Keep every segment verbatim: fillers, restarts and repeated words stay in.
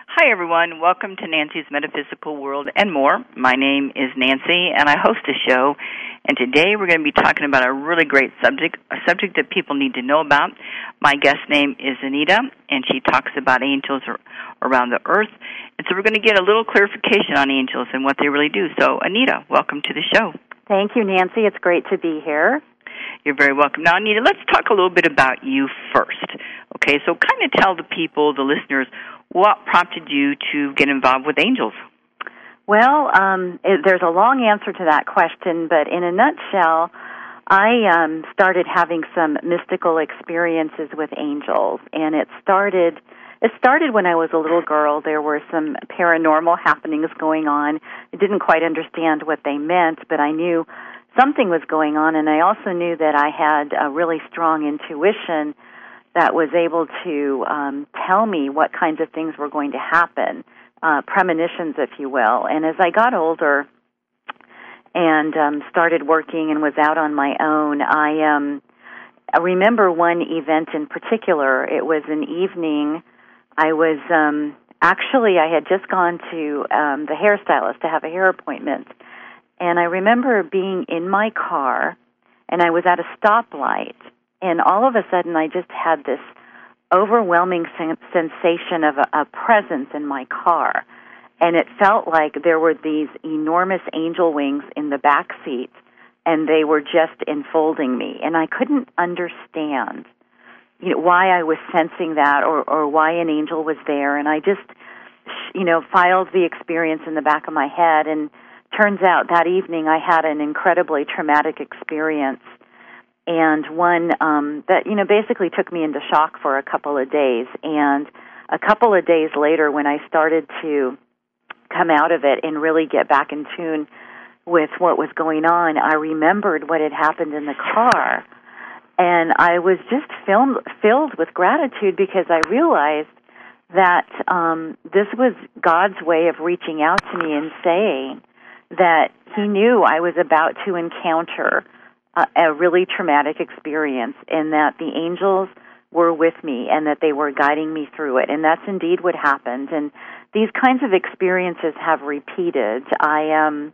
Hi, everyone. Welcome to Nancy's Metaphysical World and more. My name is Nancy, and I host a show. And today we're going to be talking about a really great subject, a subject that people need to know about. My guest name is Anita, and she talks about angels around the earth. And so we're going to get a little clarification on angels and what they really do. So, Anita, welcome to the show. Thank you, Nancy. It's great to be here. You're very welcome. Now, Anita, let's talk a little bit about you first. Okay, so kind of tell the people, the listeners, what prompted you to get involved with angels? Well, um, it, there's a long answer to that question, but in a nutshell, I um, started having some mystical experiences with angels, and it started it started when I was a little girl. There were some paranormal happenings going on. I didn't quite understand what they meant, but I knew something was going on, and I also knew that I had a really strong intuition that was able to um, tell me what kinds of things were going to happen. Uh, premonitions, if you will. And as I got older and um, started working and was out on my own, I, um, I remember one event in particular. It was an evening. I was um, actually, I had just gone to um, the hairstylist to have a hair appointment. And I remember being in my car, and I was at a stoplight, and all of a sudden I just had this overwhelming sen- sensation of a, a presence in my car. And it felt like there were these enormous angel wings in the back seat, and they were just enfolding me. And I couldn't understand, you know, why I was sensing that or, or why an angel was there. And I just, you know, filed the experience in the back of my head. And turns out that evening I had an incredibly traumatic experience, and one um, that, you know, basically took me into shock for a couple of days. And a couple of days later, when I started to come out of it and really get back in tune with what was going on, I remembered what had happened in the car. And I was just filled, filled with gratitude because I realized that um, this was God's way of reaching out to me and saying that He knew I was about to encounter a, a really traumatic experience, and that the angels were with me and that they were guiding me through it. And that's indeed what happened. And these kinds of experiences have repeated. I um,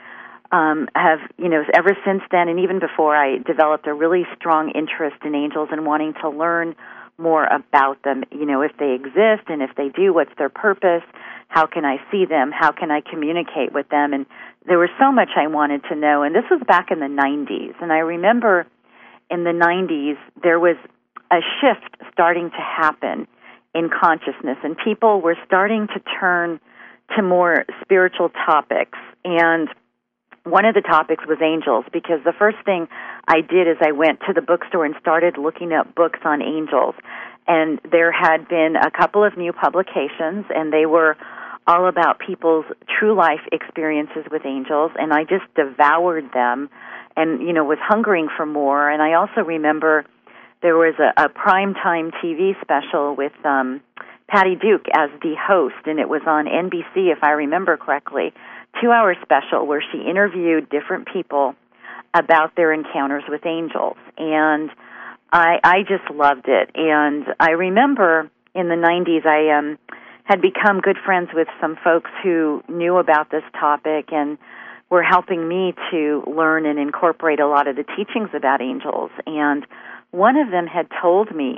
um, have, you know, ever since then, and even before, I developed a really strong interest in angels and wanting to learn more about them. You know, if they exist, and if they do, what's their purpose? How can I see them? How can I communicate with them? And there was so much I wanted to know. And this was back in the nineties. And I remember in the nineties, there was a shift starting to happen in consciousness, and people were starting to turn to more spiritual topics. And one of the topics was angels, because the first thing I did is I went to the bookstore and started looking up books on angels. And there had been a couple of new publications, and they were all about people's true life experiences with angels, and I just devoured them and, you know, was hungering for more. And I also remember there was a, a primetime T V special with um, Patty Duke as the host, and it was on N B C, if I remember correctly, two-hour special where she interviewed different people about their encounters with angels. And I, I just loved it. And I remember in the nineties, I um, had become good friends with some folks who knew about this topic and were helping me to learn and incorporate a lot of the teachings about angels. And one of them had told me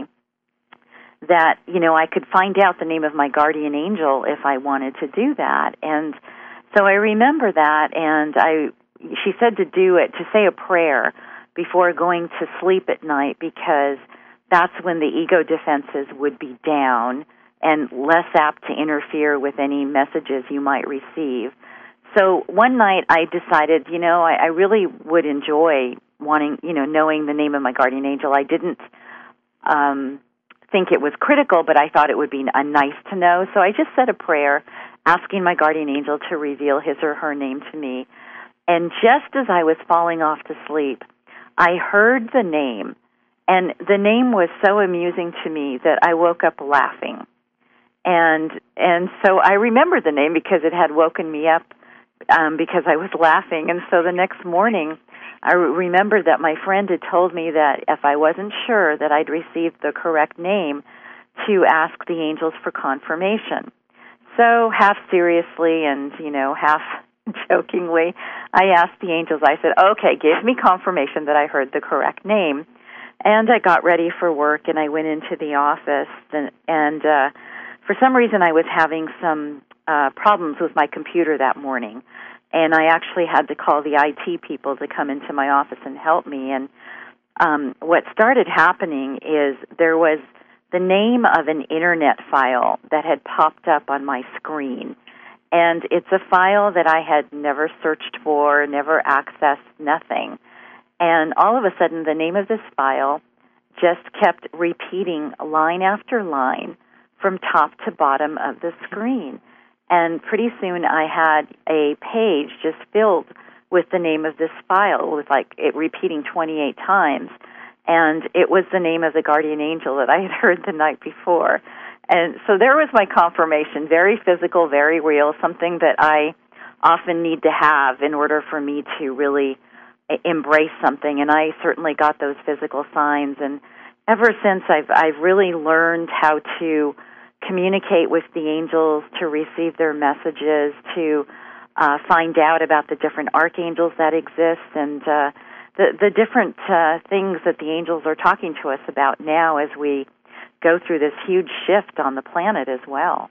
that, you know, I could find out the name of my guardian angel if I wanted to do that. And so I remember that, and I, she said to do it, to say a prayer before going to sleep at night, because that's when the ego defenses would be down and less apt to interfere with any messages you might receive. So one night I decided, you know, I, I really would enjoy wanting, you know, knowing the name of my guardian angel. I didn't um, think it was critical, but I thought it would be a nice to know. So I just said a prayer asking my guardian angel to reveal his or her name to me. And just as I was falling off to sleep, I heard the name, and the name was so amusing to me that I woke up laughing. And and so I remembered the name because it had woken me up um, because I was laughing. And so the next morning, I remembered that my friend had told me that if I wasn't sure that I'd received the correct name, to ask the angels for confirmation. so half seriously and, you know, half jokingly, I asked the angels, I said, okay, give me confirmation that I heard the correct name. And I got ready for work, and I went into the office, and, and uh, for some reason I was having some uh, problems with my computer that morning, and I actually had to call the I T people to come into my office and help me. And um, what started happening is there was the name of an internet file that had popped up on my screen, and it's a file that I had never searched for, never accessed, nothing. And all of a sudden, the name of this file just kept repeating line after line from top to bottom of the screen. And pretty soon I had a page just filled with the name of this file, with like it repeating twenty-eight times. And it was the name of the guardian angel that I had heard the night before. And so there was my confirmation, very physical, very real, something that I often need to have in order for me to really embrace something, and I certainly got those physical signs. And ever since, I've I've really learned how to communicate with the angels, to receive their messages, to uh, find out about the different archangels that exist, and uh, the the different uh, things that the angels are talking to us about now as we go through this huge shift on the planet as well.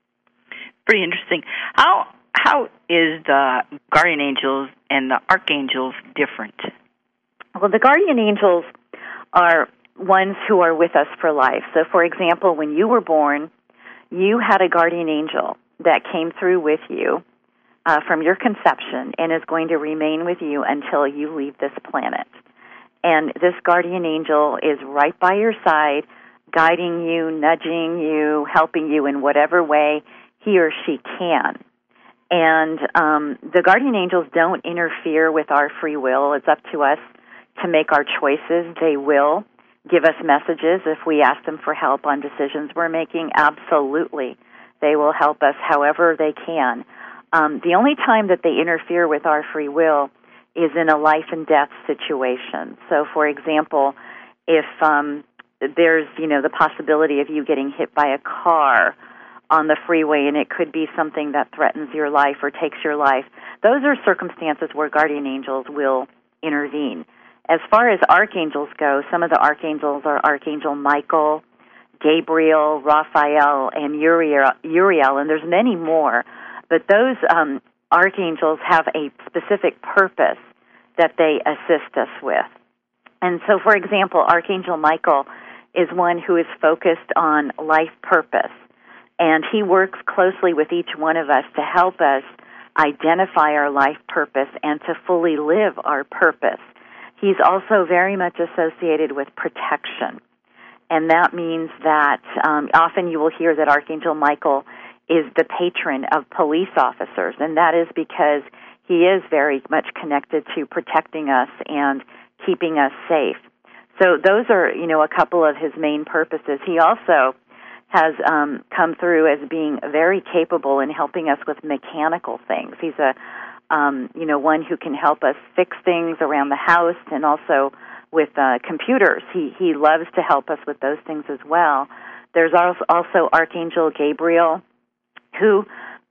Pretty interesting. How How is the guardian angels and the archangels different? Well, the guardian angels are ones who are with us for life. So, for example, when you were born, you had a guardian angel that came through with you uh, from your conception and is going to remain with you until you leave this planet. And this guardian angel is right by your side, guiding you, nudging you, helping you in whatever way he or she can. And um, the guardian angels don't interfere with our free will. It's up to us to make our choices. They will give us messages if we ask them for help on decisions we're making. Absolutely. They will help us however they can. Um, the only time that they interfere with our free will is in a life and death situation. So, for example, if um, there's, you know, the possibility of you getting hit by a car on the freeway, and it could be something that threatens your life or takes your life, those are circumstances where guardian angels will intervene. As far as archangels go, some of the archangels are Archangel Michael, Gabriel, Raphael, and Uriel, Uriel and there's many more. But those um, archangels have a specific purpose that they assist us with. And so, for example, Archangel Michael is one who is focused on life purpose. And he works closely with each one of us to help us identify our life purpose and to fully live our purpose. He's also very much associated with protection. And that means that um, often you will hear that Archangel Michael is the patron of police officers, and that is because he is very much connected to protecting us and keeping us safe. So those are, you know, a couple of his main purposes. He also has um, come through as being very capable in helping us with mechanical things. He's a, um, you know, one who can help us fix things around the house and also with uh, computers. He he loves to help us with those things as well. There's also Archangel Gabriel, who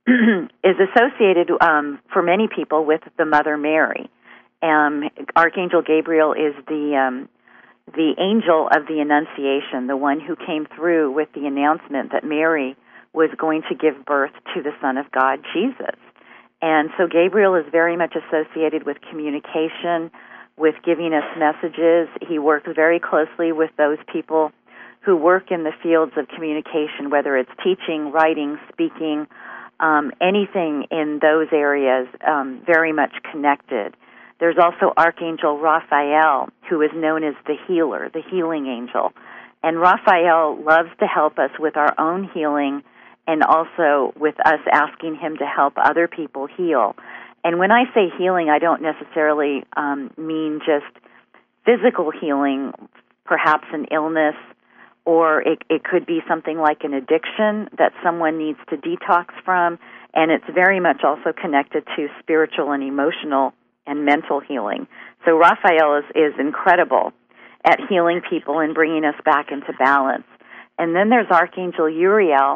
is associated um, for many people with the Mother Mary. Um, Archangel Gabriel is the um, the angel of the Annunciation, the one who came through with the announcement that Mary was going to give birth to the Son of God, Jesus. And so Gabriel is very much associated with communication, with giving us messages. He works very closely with those people who work in the fields of communication, whether it's teaching, writing, speaking, um, anything in those areas, um, very much connected. There's also Archangel Raphael, who is known as the healer, the healing angel. And Raphael loves to help us with our own healing and also with us asking him to help other people heal. And when I say healing, I don't necessarily um, mean just physical healing, perhaps an illness, or it, it could be something like an addiction that someone needs to detox from, and it's very much also connected to spiritual and emotional and mental healing. So Raphael is, is incredible at healing people and bringing us back into balance. And then there's Archangel Uriel,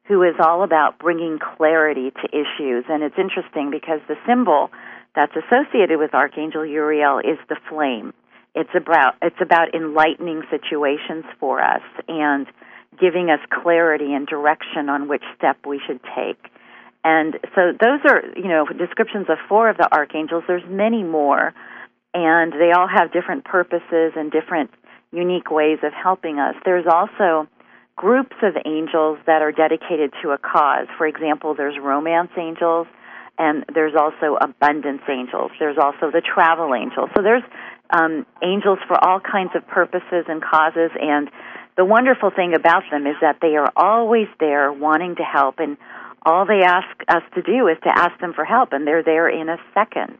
who is all about bringing clarity to issues. And it's interesting because the symbol that's associated with Archangel Uriel is the flame. It's about it's about enlightening situations for us and giving us clarity and direction on which step we should take. And so those are, you know, descriptions of four of the archangels. There's many more, and they all have different purposes and different unique ways of helping us. There's also groups of angels that are dedicated to a cause. For example, there's romance angels, and there's also abundance angels. There's also the travel angels. So there's um, angels for all kinds of purposes and causes, and the wonderful thing about them is that they are always there wanting to help, and all they ask us to do is to ask them for help, and they're there in a second.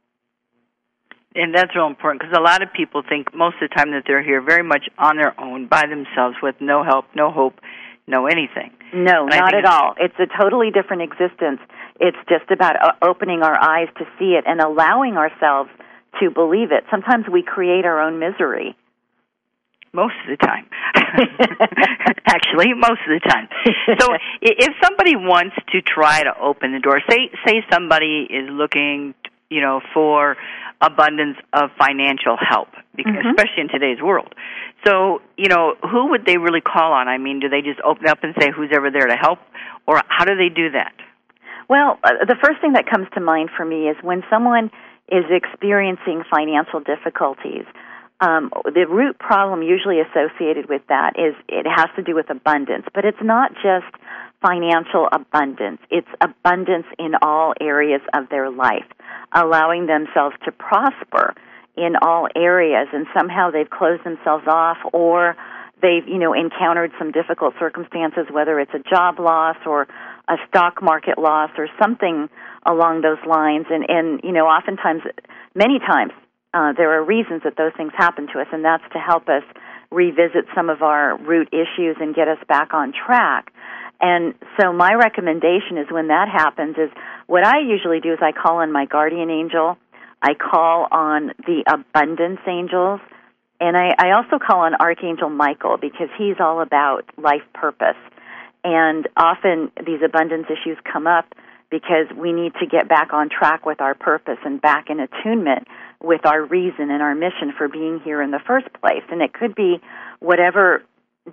And that's real important because a lot of people think most of the time that they're here very much on their own, by themselves, with no help, no hope, no anything. No, and not at all. It's a totally different existence. It's just about uh, opening our eyes to see it and allowing ourselves to believe it. Sometimes we create our own misery. Most of the time. Actually, most of the time. So if somebody wants to try to open the door, say say somebody is looking, you know, for abundance of financial help, because, mm-hmm. especially in today's world. So, you know, who would they really call on? I mean, do they just open up and say who's ever there to help, or how do they do that? Well, uh, the first thing that comes to mind for me is when someone is experiencing financial difficulties. Um, the root problem usually associated with that is it has to do with abundance, but it's not just financial abundance. It's abundance in all areas of their life, allowing themselves to prosper in all areas, and somehow they've closed themselves off, or they've, you know, encountered some difficult circumstances, whether it's a job loss or a stock market loss or something along those lines. And, and you know, oftentimes, many times, Uh, there are reasons that those things happen to us, and that's to help us revisit some of our root issues and get us back on track. And so my recommendation is when that happens is what I usually do is I call on my guardian angel, I call on the abundance angels, and I, I also call on Archangel Michael because he's all about life purpose. And often these abundance issues come up because we need to get back on track with our purpose and back in attunement with our reason and our mission for being here in the first place. And it could be whatever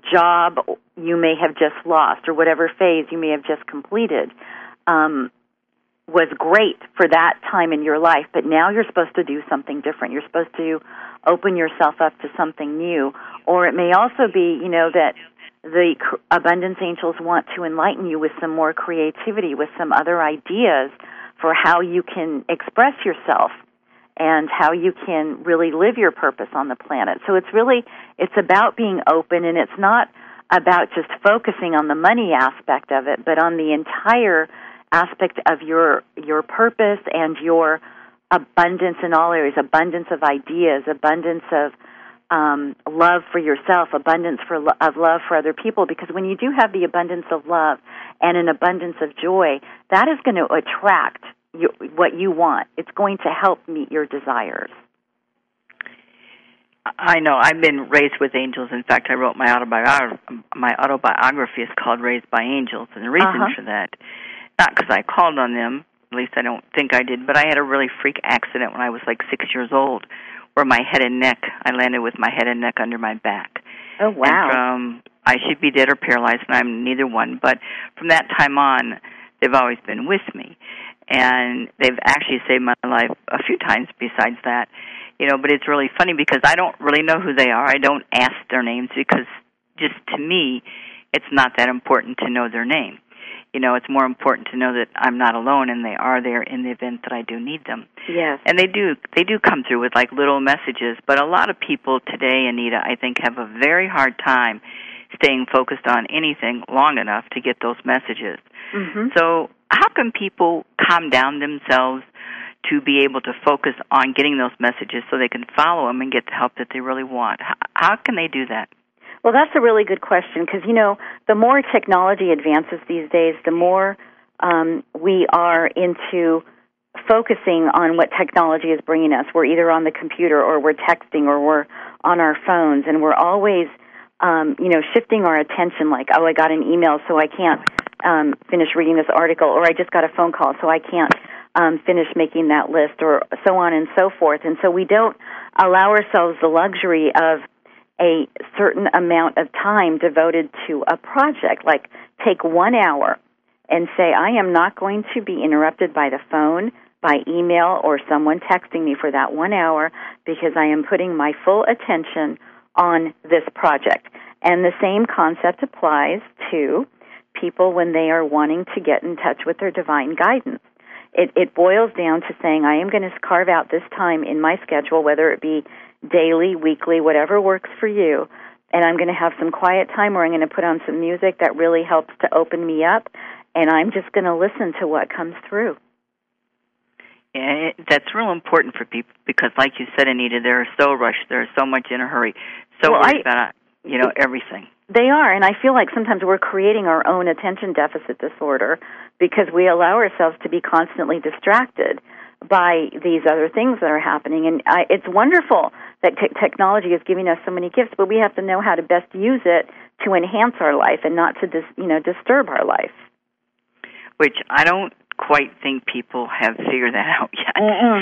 job you may have just lost or whatever phase you may have just completed um, was great for that time in your life, but now you're supposed to do something different. You're supposed to open yourself up to something new. Or it may also be, you know, that the abundance angels want to enlighten you with some more creativity, with some other ideas for how you can express yourself and how you can really live your purpose on the planet. So it's really, it's about being open, and it's not about just focusing on the money aspect of it, but on the entire aspect of your your purpose and your abundance in all areas, abundance of ideas, abundance of um, love for yourself, abundance for lo- of love for other people, because when you do have the abundance of love and an abundance of joy, that is going to attract You, what you want. It's going to help meet your desires. I know. I've been raised with angels. In fact, I wrote my autobiography. My autobiography is called Raised by Angels, and the reason uh-huh. for that, not because I called on them, at least I don't think I did, but I had a really freak accident when I was like six years old, where my head and neck, I landed with my head and neck under my back. Oh, wow. And from, I should be dead or paralyzed, and I'm neither one, but from that time on, they've always been with me. And they've actually saved my life a few times besides that. You know, but it's really funny because I don't really know who they are. I don't ask their names because just to me, it's not that important to know their name. You know, it's more important to know that I'm not alone and they are there in the event that I do need them. Yes. And they do they do come through with like little messages, but a lot of people today, Anita, I think have a very hard time staying focused on anything long enough to get those messages. Mm-hmm. So how can people calm down themselves to be able to focus on getting those messages so they can follow them and get the help that they really want? How, how can they do that? Well, that's a really good question because, you know, the more technology advances these days, the more um, we are into focusing on what technology is bringing us. We're either on the computer or we're texting or we're on our phones, and we're always, um, you know, shifting our attention like, oh, I got an email, so I can't um, finish reading this article, or I just got a phone call, so I can't um, finish making that list, or so on and so forth. And so we don't allow ourselves the luxury of a certain amount of time devoted to a project. Like, take one hour and say, I am not going to be interrupted by the phone, by email, or someone texting me for that one hour because I am putting my full attention on this project. And the same concept applies to people when they are wanting to get in touch with their divine guidance. It, it boils down to saying, I am going to carve out this time in my schedule, whether it be daily, weekly, whatever works for you, and I'm going to have some quiet time where I'm going to put on some music that really helps to open me up, and I'm just going to listen to what comes through. Yeah, it, that's real important for people because, like you said, Anita, they're so rushed. They're so much in a hurry, so well, worried I, about, you know, everything. They are, and I feel like sometimes we're creating our own attention deficit disorder because we allow ourselves to be constantly distracted by these other things that are happening. And I, it's wonderful that t- technology is giving us so many gifts, but we have to know how to best use it to enhance our life and not to dis, you know, disturb our life. Which I don't quite think people have figured that out yet.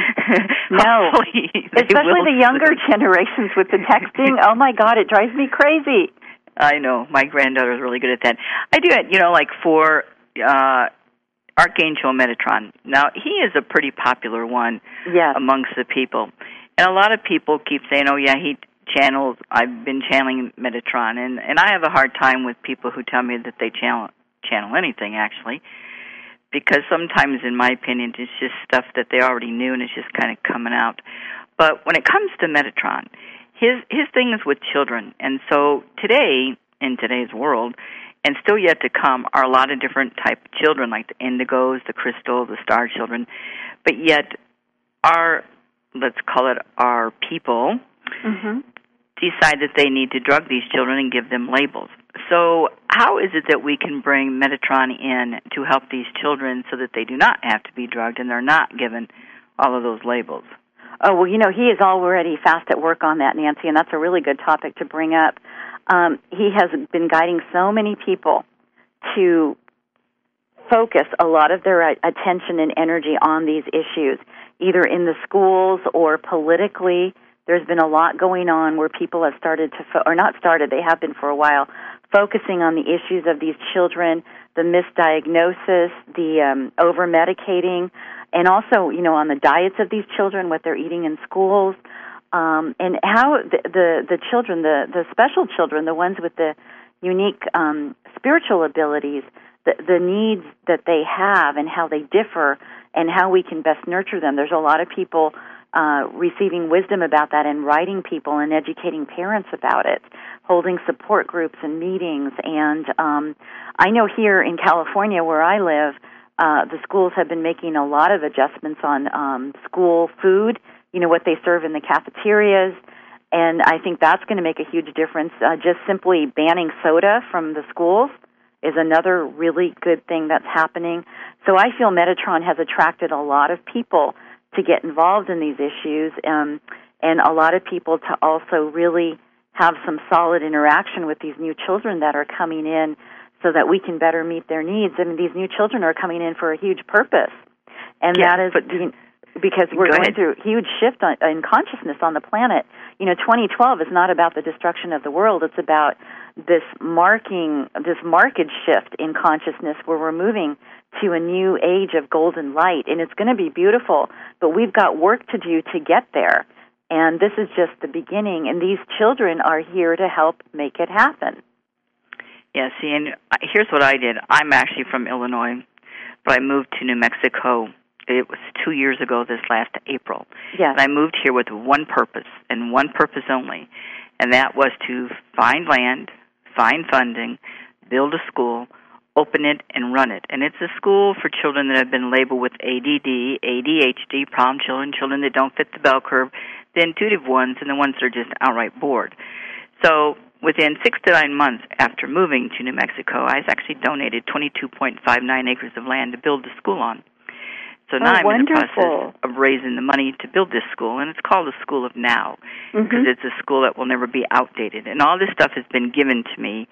No, especially the younger soon. generations with the texting. Oh my God, it drives me crazy. I know. My granddaughter is really good at that. I do it, you know, like for uh, Archangel Metatron. Now, he is a pretty popular one yes. amongst the people. And a lot of people keep saying, oh, yeah, he channels, I've been channeling Metatron. And, and I have a hard time with people who tell me that they channel, channel anything, actually, because sometimes, in my opinion, it's just stuff that they already knew and it's just kind of coming out. But when it comes to Metatron, his his thing is with children. And so today, in today's world, and still yet to come, are a lot of different type of children, like the indigos, the crystal, the star children. But yet our, let's call it our people, mm-hmm. decide that they need to drug these children and give them labels. So how is it that we can bring Metatron in to help these children so that they do not have to be drugged and they're not given all of those labels? Oh, well, you know, he is already fast at work on that, Nancy, and that's a really good topic to bring up. Um, he has been guiding so many people to focus a lot of their attention and energy on these issues, either in the schools or politically. There's been a lot going on where people have started to, fo- or not started, they have been for a while, focusing on the issues of these children, the misdiagnosis, the um, over-medicating, and also, you know, on the diets of these children, what they're eating in schools, um, and how the, the, the children, the, the special children, the ones with the unique um, spiritual abilities, the, the needs that they have and how they differ and how we can best nurture them. There's a lot of people Uh, receiving wisdom about that and writing people and educating parents about it, holding support groups and meetings. And um, I know here in California where I live, uh, the schools have been making a lot of adjustments on um, school food, you know, what they serve in the cafeterias. And I think that's going to make a huge difference. Uh, just simply banning soda from the schools is another really good thing that's happening. So I feel Metatron has attracted a lot of people to get involved in these issues, um, and a lot of people to also really have some solid interaction with these new children that are coming in so that we can better meet their needs. I mean, these new children are coming in for a huge purpose, and yeah, that is but, the, because we're go going ahead. through a huge shift on, in consciousness on the planet. You know, twenty twelve is not about the destruction of the world. It's about this marking, this marked shift in consciousness where we're moving to a new age of golden light, and it's going to be beautiful, but we've got work to do to get there, and this is just the beginning, and these children are here to help make it happen. Yeah, see, and here's what I did. I'm actually from Illinois, but I moved to New Mexico. It was two years ago this last April. Yes. And I moved here with one purpose, and one purpose only, and that was to find land, find funding, build a school, open it, and run it. And it's a school for children that have been labeled with A D D, A D H D, problem children, children that don't fit the bell curve, the intuitive ones, and the ones that are just outright bored. So within six to nine months after moving to New Mexico, I actually donated twenty-two point five nine acres of land to build the school on. So now oh, I'm wonderful. in the process of raising the money to build this school, and it's called the School of Now, because mm-hmm. it's a school that will never be outdated. And all this stuff has been given to me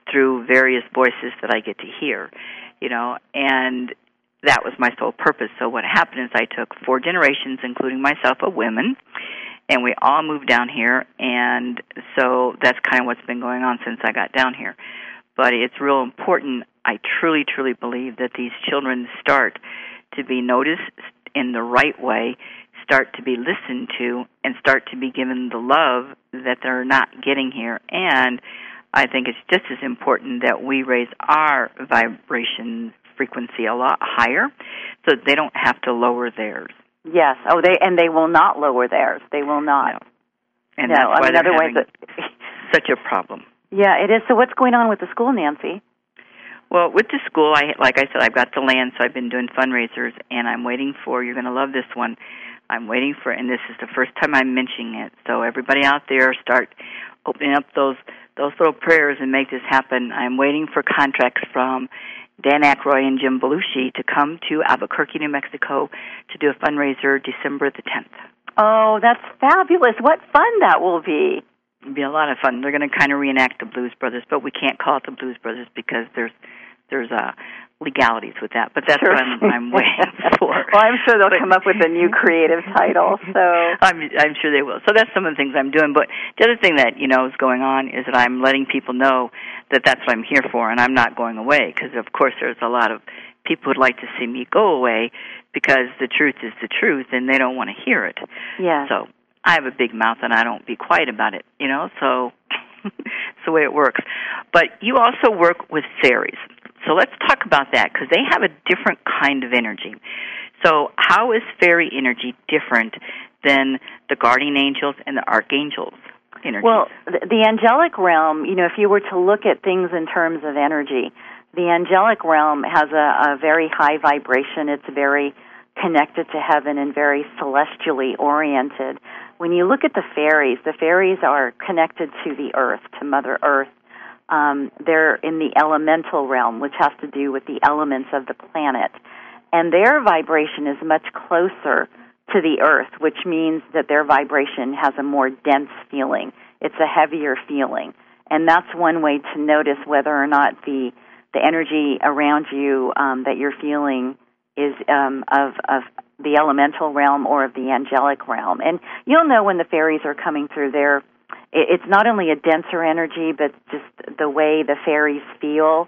through various voices that I get to hear, you know, and that was my sole purpose. So what happened is I took four generations, including myself, of women, and we all moved down here, and so that's kind of what's been going on since I got down here. But it's real important. I truly, truly believe that these children start to be noticed in the right way, start to be listened to, and start to be given the love that they're not getting here. And I think it's just as important that we raise our vibration frequency a lot higher so that they don't have to lower theirs. Yes. Oh, they and they will not lower theirs. They will not. No. And no, that's why I mean, they're otherwise having it, such a problem. Yeah, it is. So what's going on with the school, Nancy? Well, with the school, I like I said, I've got the land, so I've been doing fundraisers, and I'm waiting for, you're going to love this one, I'm waiting for, and this is the first time I'm mentioning it, so everybody out there start opening up those those little prayers and make this happen. I'm waiting for contracts from Dan Aykroyd and Jim Belushi to come to Albuquerque, New Mexico to do a fundraiser December the tenth. Oh, that's fabulous. What fun that will be. It'll be a lot of fun. They're going to kind of reenact the Blues Brothers, but we can't call it the Blues Brothers because there's there's uh, legalities with that. But that's sure. what I'm, I'm waiting for. Well, I'm sure they'll but, come up with a new creative title. So I'm I'm sure they will. So that's some of the things I'm doing. But the other thing that you know is going on is that I'm letting people know that that's what I'm here for, and I'm not going away. Because of course there's a lot of people who'd like to see me go away because the truth is the truth, and they don't want to hear it. Yeah. So I have a big mouth, and I don't be quiet about it. You know, so it's the way it works. But you also work with fairies. So let's talk about that because they have a different kind of energy. So how is fairy energy different than the guardian angels and the archangels' energy? Well, the, the angelic realm, you know, if you were to look at things in terms of energy, the angelic realm has a, a very high vibration. It's very connected to heaven and very celestially oriented. When you look at the fairies, the fairies are connected to the earth, to Mother Earth. Um, they're in the elemental realm, which has to do with the elements of the planet. And their vibration is much closer to the earth, which means that their vibration has a more dense feeling. It's a heavier feeling. And that's one way to notice whether or not the the energy around you um, that you're feeling is um, of, of the elemental realm or of the angelic realm. And you'll know when the fairies are coming through there. It's not only a denser energy, but just the way the fairies feel.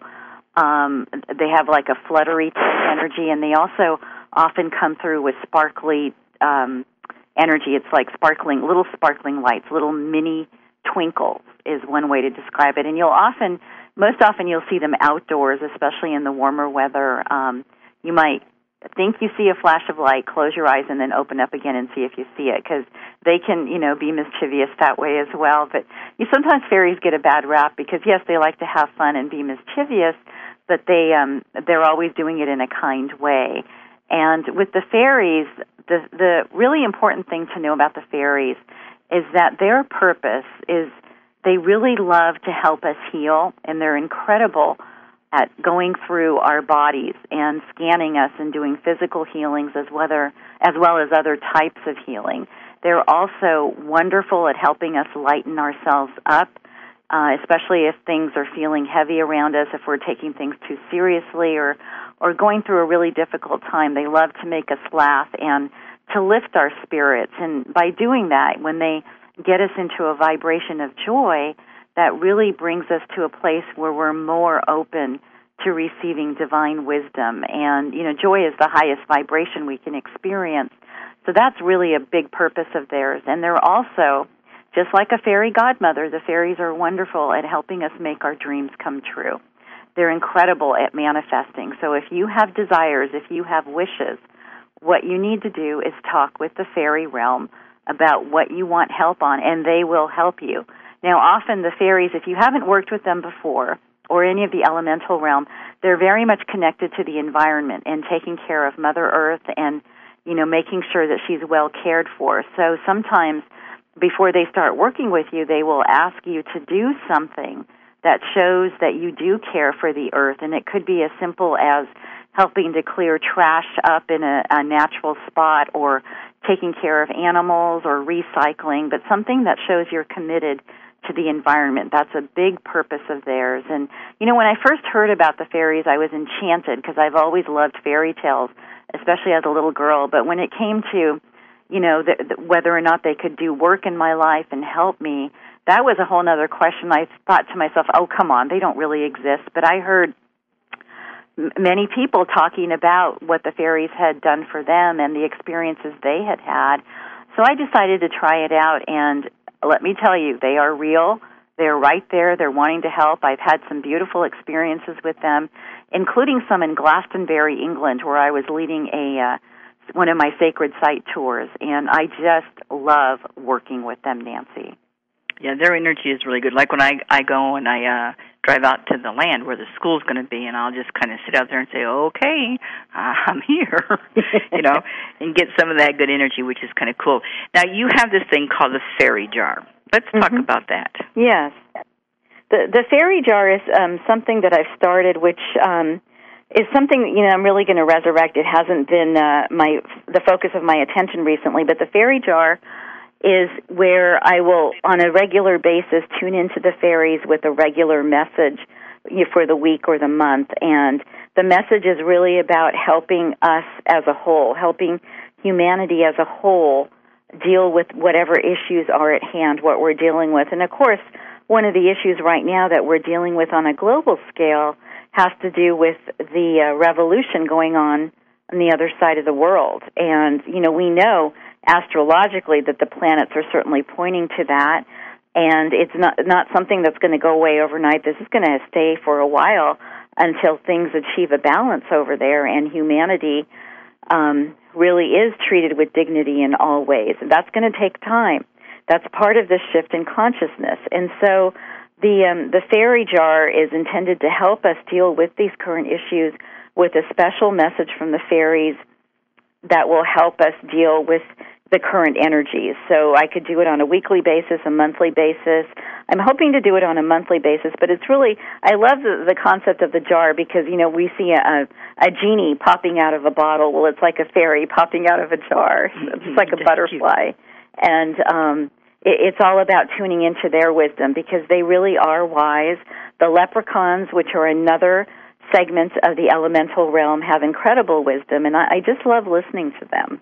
Um, they have like a fluttery energy, and they also often come through with sparkly um, energy. It's like sparkling, little sparkling lights, little mini twinkles is one way to describe it. And you'll often, most often you'll see them outdoors, especially in the warmer weather. Um, you might think you see a flash of light, close your eyes, and then open up again and see if you see it, because they can, you know, be mischievous that way as well. But you sometimes fairies get a bad rap because, yes, they like to have fun and be mischievous, but they um, they're always doing it in a kind way. And with the fairies, the the really important thing to know about the fairies is that their purpose is they really love to help us heal, and they're incredible at going through our bodies and scanning us and doing physical healings as whether, as well as other types of healing. They're also wonderful at helping us lighten ourselves up, uh, especially if things are feeling heavy around us, if we're taking things too seriously or, or going through a really difficult time. They love to make us laugh and to lift our spirits. And by doing that, when they get us into a vibration of joy, that really brings us to a place where we're more open to receiving divine wisdom. And, you know, joy is the highest vibration we can experience. So that's really a big purpose of theirs. And they're also, just like a fairy godmother, the fairies are wonderful at helping us make our dreams come true. They're incredible at manifesting. So if you have desires, if you have wishes, what you need to do is talk with the fairy realm about what you want help on, and they will help you. Now, often the fairies, if you haven't worked with them before, or any of the elemental realm, they're very much connected to the environment and taking care of Mother Earth and, you know, making sure that she's well cared for. So sometimes before they start working with you, they will ask you to do something that shows that you do care for the earth, and it could be as simple as helping to clear trash up in a, a natural spot or taking care of animals or recycling, but something that shows you're committed to the environment. That's a big purpose of theirs. And, you know, when I first heard about the fairies, I was enchanted because I've always loved fairy tales, especially as a little girl. But when it came to, you know, the, the, whether or not they could do work in my life and help me, that was a whole other question. I thought to myself, oh, come on, they don't really exist. But I heard m- many people talking about what the fairies had done for them and the experiences they had had. So I decided to try it out, and let me tell you, they are real. They're right there. They're wanting to help. I've had some beautiful experiences with them, including some in Glastonbury, England, where I was leading a uh, one of my sacred site tours, and I just love working with them, Nancy. Yeah, their energy is really good. Like when I I go and I uh, drive out to the land where the school's going to be, and I'll just kind of sit out there and say, okay, I'm here, you know, and get some of that good energy, which is kind of cool. Now, you have this thing called the fairy jar. Let's talk mm-hmm. about that. Yes. The the fairy jar is um, something that I've started, which um, is something that, you know, I'm really going to resurrect. It hasn't been uh, my the focus of my attention recently, but the fairy jar is where I will, on a regular basis, tune into the fairies with a regular message for the week or the month. And the message is really about helping us as a whole, helping humanity as a whole deal with whatever issues are at hand, what we're dealing with. And, of course, one of the issues right now that we're dealing with on a global scale has to do with the uh, revolution going on on the other side of the world. And, you know, we know astrologically that the planets are certainly pointing to that, and it's not not something that's going to go away overnight. This is going to stay for a while until things achieve a balance over there, and humanity um, really is treated with dignity in all ways. And that's going to take time. That's part of the shift in consciousness. And so the um, the fairy jar is intended to help us deal with these current issues with a special message from the fairies that will help us deal with the current energies. So I could do it on a weekly basis, a monthly basis. I'm hoping to do it on a monthly basis, but it's really, I love the, the concept of the jar because, you know, we see a, a genie popping out of a bottle. Well, it's like a fairy popping out of a jar. It's like a butterfly. And um, it, it's all about tuning into their wisdom because they really are wise. The leprechauns, which are another segment of the elemental realm, have incredible wisdom, and I, I just love listening to them.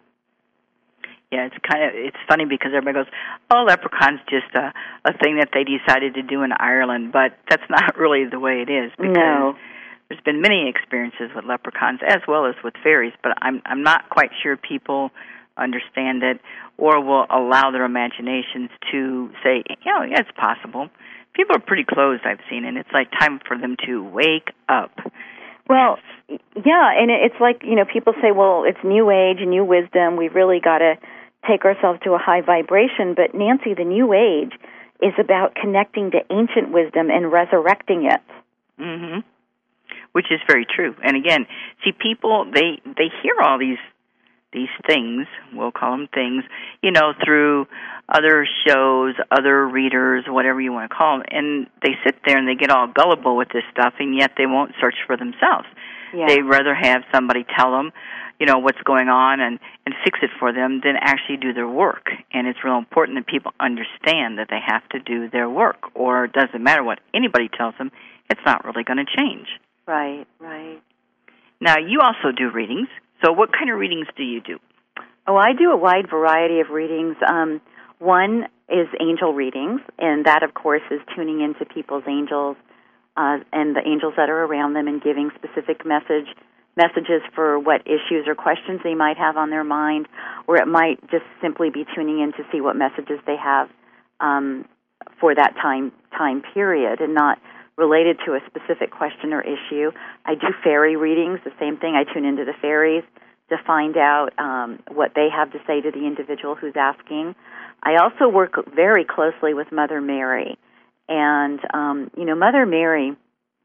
Yeah, it's kind of it's funny because everybody goes, "Oh, leprechaun's just a a thing that they decided to do in Ireland," but that's not really the way it is. Because no. There's been many experiences with leprechauns as well as with fairies, but I'm I'm not quite sure people understand it or will allow their imaginations to say, "You know, yeah, it's possible." People are pretty closed, I've seen, and it's like time for them to wake up. Well, yeah, and it's like, you know, people say, well, it's new age, new wisdom. We've really got to take ourselves to a high vibration. But, Nancy, the new age is about connecting to ancient wisdom and resurrecting it. Mm-hmm. Which is very true. And, again, see, people, they, they hear all these these things, we'll call them things, you know, through other shows, other readers, whatever you want to call them, and they sit there and they get all gullible with this stuff, and yet they won't search for themselves. Yeah. They'd rather have somebody tell them, you know, what's going on and, and fix it for them than actually do their work. And it's real important that people understand that they have to do their work, or it doesn't matter what anybody tells them, it's not really going to change. Right, right. Now, you also do readings. So what kind of readings do you do? Oh, I do a wide variety of readings. Um, one is angel readings, and that, of course, is tuning into people's angels uh, and the angels that are around them and giving specific message messages for what issues or questions they might have on their mind, or it might just simply be tuning in to see what messages they have um, for that time time period and not related to a specific question or issue. I do fairy readings, the same thing. I tune into the fairies to find out um, what they have to say to the individual who's asking. I also work very closely with Mother Mary. And, um, you know, Mother Mary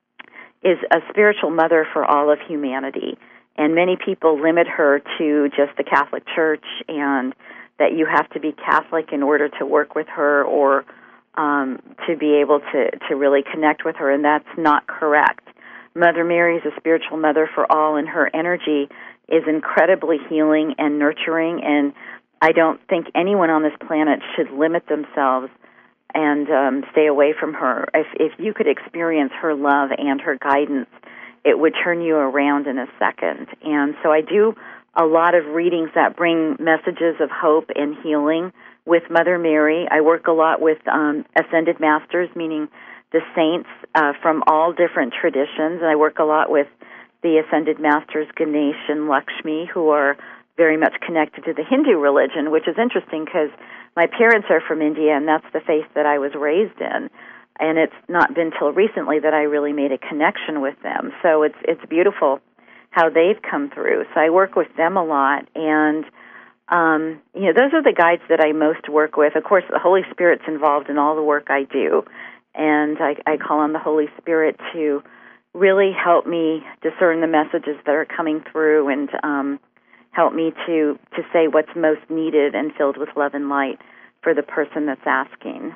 is a spiritual mother for all of humanity. And many people limit her to just the Catholic Church and that you have to be Catholic in order to work with her or Um, to be able to, to really connect with her, and that's not correct. Mother Mary is a spiritual mother for all, and her energy is incredibly healing and nurturing, and I don't think anyone on this planet should limit themselves and um, stay away from her. If, if you could experience her love and her guidance, it would turn you around in a second. And so I do a lot of readings that bring messages of hope and healing with Mother Mary. I work a lot with um, Ascended Masters, meaning the saints uh, from all different traditions. And I work a lot with the Ascended Masters, Ganesh and Lakshmi, who are very much connected to the Hindu religion, which is interesting because my parents are from India, and that's the faith that I was raised in. And it's not been till recently that I really made a connection with them. So it's it's beautiful how they've come through. So I work with them a lot, and um, you know, those are the guides that I most work with. Of course, the Holy Spirit's involved in all the work I do, and I, I call on the Holy Spirit to really help me discern the messages that are coming through, and um, help me to to say what's most needed and filled with love and light for the person that's asking.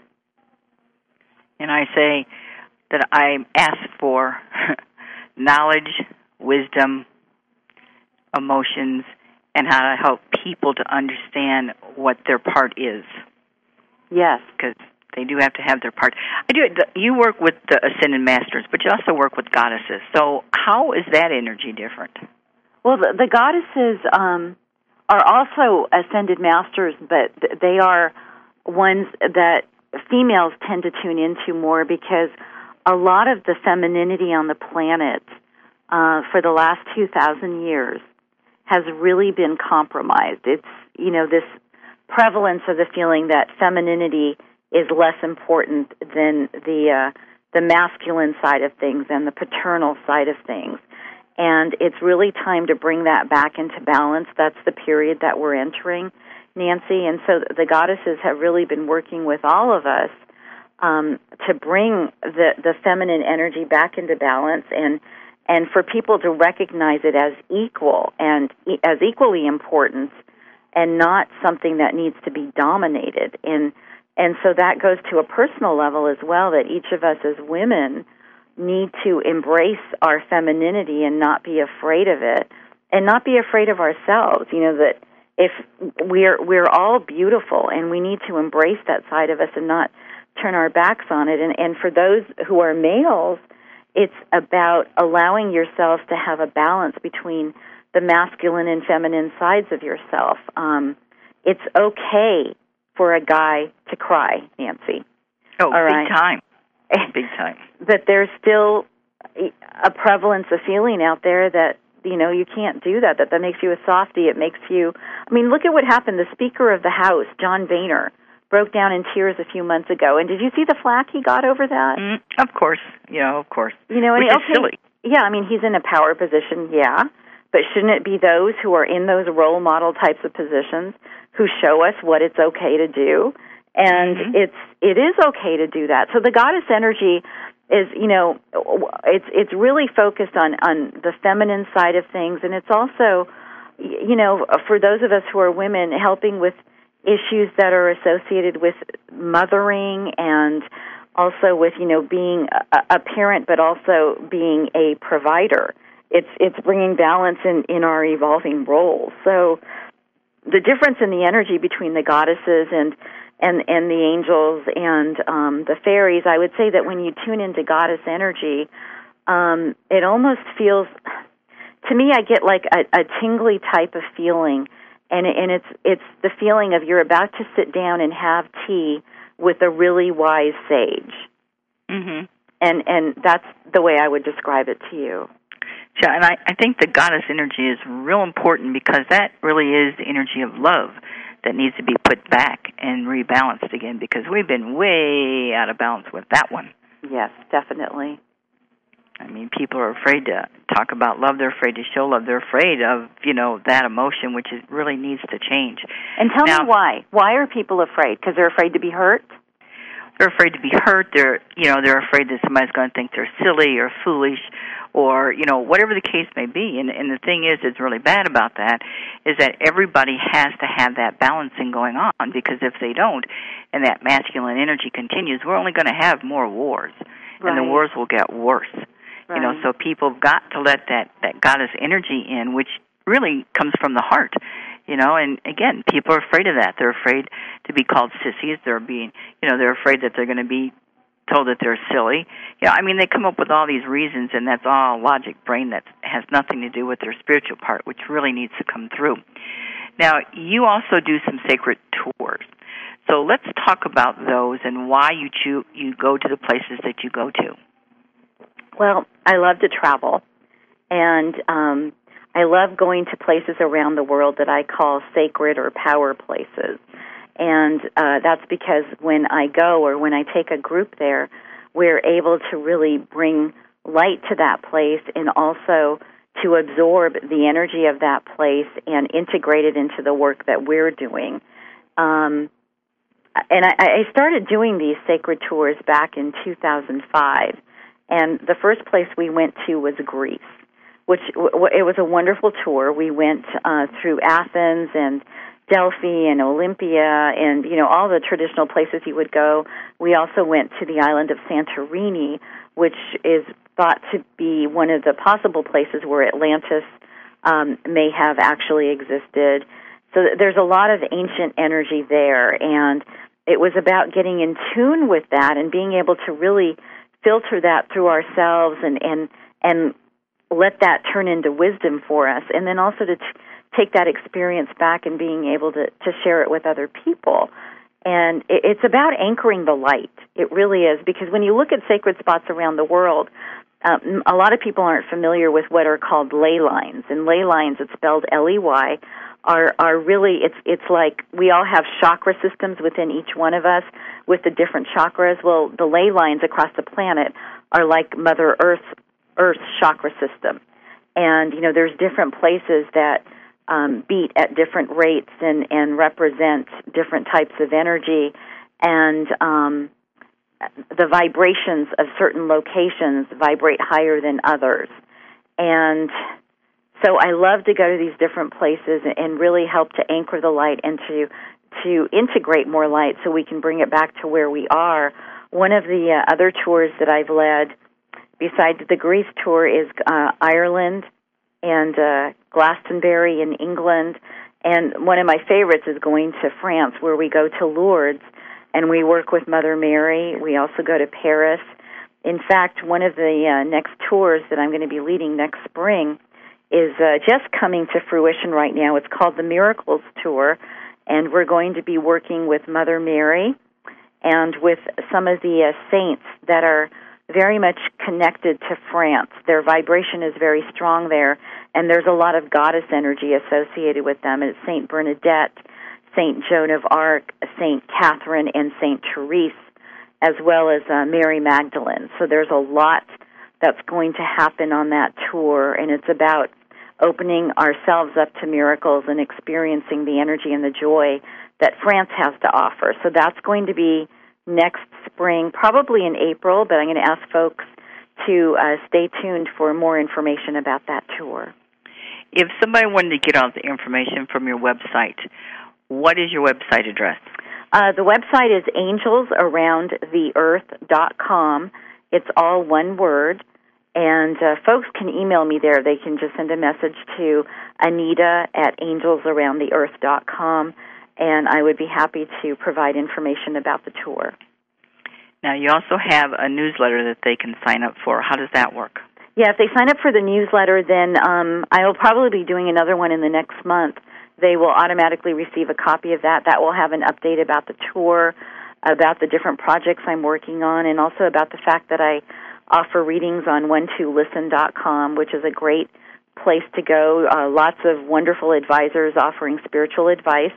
And I say that I ask for knowledge, wisdom, emotions, and how to help people to understand what their part is. Yes. Because they do have to have their part. I do. You work with the Ascended Masters, but you also work with goddesses. So how is that energy different? Well, the, the goddesses um, are also Ascended Masters, but they are ones that females tend to tune into more because a lot of the femininity on the planet uh, for the last two thousand years has really been compromised. It's, you know, this prevalence of the feeling that femininity is less important than the uh, the masculine side of things and the paternal side of things. And it's really time to bring that back into balance. That's the period that we're entering, Nancy. And so the goddesses have really been working with all of us um, to bring the, the feminine energy back into balance, and and for people to recognize it as equal and e- as equally important, and not something that needs to be dominated. And and so that goes to a personal level as well, that each of us as women need to embrace our femininity and not be afraid of it, and not be afraid of ourselves. You know, that if we're we're all beautiful, and we need to embrace that side of us and not turn our backs on it. And, and for those who are males, it's about allowing yourself to have a balance between the masculine and feminine sides of yourself. Um, it's okay for a guy to cry, Nancy. Oh, all big right? time. Big time. But there's still a prevalence of feeling out there that, you know, you can't do that, that that makes you a softie. It makes you, I mean, look at what happened. The Speaker of the House, John Boehner, broke down in tears a few months ago. And did you see the flack he got over that? Mm, of course. Yeah, of course. You know, and Which okay, is silly. Yeah, I mean, he's in a power position, yeah. But shouldn't it be those who are in those role model types of positions who show us what it's okay to do? And mm-hmm. it's it is okay to do that. So the goddess energy is, you know, it's it's really focused on, on the feminine side of things, and it's also, you know, for those of us who are women, helping with issues that are associated with mothering, and also with, you know, being a, a parent, but also being a provider. It's it's bringing balance in, in our evolving roles. So the difference in the energy between the goddesses and and, and the angels and um, the fairies, I would say that when you tune into goddess energy, um, it almost feels, to me, I get like a, a tingly type of feeling, and and it's it's the feeling of you're about to sit down and have tea with a really wise sage. Mm-hmm. And and that's the way I would describe it to you. Yeah, and I, I think the goddess energy is real important because that really is the energy of love that needs to be put back and rebalanced again, because we've been way out of balance with that one. Yes, definitely. I mean, people are afraid to talk about love. They're afraid to show love. They're afraid of, you know, that emotion, which is, really needs to change. And tell now, me why. Why are people afraid? Because they're afraid to be hurt? They're afraid to be hurt. They're, you know, they're afraid that somebody's going to think they're silly or foolish, or, you know, whatever the case may be. And, and the thing is, it's really bad about that, is that everybody has to have that balancing going on, because if they don't, and that masculine energy continues, we're only going to have more wars, right. And the wars will get worse. Right. You know, so people have got to let that, that goddess energy in, which really comes from the heart. You know, and again, people are afraid of that. They're afraid to be called sissies. They're being, you know, they're afraid that they're going to be told that they're silly. You know, I mean, they come up with all these reasons, and that's all logic brain that has nothing to do with their spiritual part, which really needs to come through. Now, you also do some sacred tours. So let's talk about those and why you choo- you go to the places that you go to. Well, I love to travel, and um, I love going to places around the world that I call sacred or power places. And uh, that's because when I go or when I take a group there, we're able to really bring light to that place and also to absorb the energy of that place and integrate it into the work that we're doing. Um, and I, I started doing these sacred tours back in two thousand five, and the first place we went to was Greece, which w- it was a wonderful tour. We went uh, through Athens and Delphi and Olympia and, you know, all the traditional places you would go. We also went to the island of Santorini, which is thought to be one of the possible places where Atlantis um, may have actually existed. So there's a lot of ancient energy there, and it was about getting in tune with that and being able to really filter that through ourselves and, and, and let that turn into wisdom for us, and then also to t- take that experience back and being able to, to share it with other people. And it, it's about anchoring the light. It really is, because when you look at sacred spots around the world, um, a lot of people aren't familiar with what are called ley lines. And ley lines, it's spelled L E Y, are, are really, it's, it's like we all have chakra systems within each one of us with the different chakras. Well, the ley lines across the planet are like Mother Earth, Earth's chakra system. And, you know, there's different places that Um, beat at different rates and, and represent different types of energy, and um, the vibrations of certain locations vibrate higher than others. And so I love to go to these different places and really help to anchor the light and to, to integrate more light so we can bring it back to where we are. One of the uh, other tours that I've led, besides the Greece tour, is uh, Ireland and uh, Glastonbury in England. And one of my favorites is going to France, where we go to Lourdes, and we work with Mother Mary. We also go to Paris. In fact, one of the uh, next tours that I'm going to be leading next spring is uh, just coming to fruition right now. It's called the Miracles Tour, and we're going to be working with Mother Mary and with some of the uh, saints that are very much connected to France. Their vibration is very strong there, and there's a lot of goddess energy associated with them. It's Saint Bernadette, Saint Joan of Arc, Saint Catherine, and Saint Therese, as well as uh, Mary Magdalene. So there's a lot that's going to happen on that tour, and it's about opening ourselves up to miracles and experiencing the energy and the joy that France has to offer. So that's going to be next spring, probably in April, but I'm going to ask folks to uh, stay tuned for more information about that tour. If somebody wanted to get all the information from your website, what is your website address? Uh, the website is angels around the earth dot com. It's all one word, and uh, folks can email me there. They can just send a message to Anita at angels around the earth dot com, and I would be happy to provide information about the tour. Now, you also have a newsletter that they can sign up for. How does that work? Yeah, if they sign up for the newsletter, then um, I will probably be doing another one in the next month. They will automatically receive a copy of that. That will have an update about the tour, about the different projects I'm working on, and also about the fact that I offer readings on one two listen dot com, which is a great place to go. Uh, lots of wonderful advisors offering spiritual advice,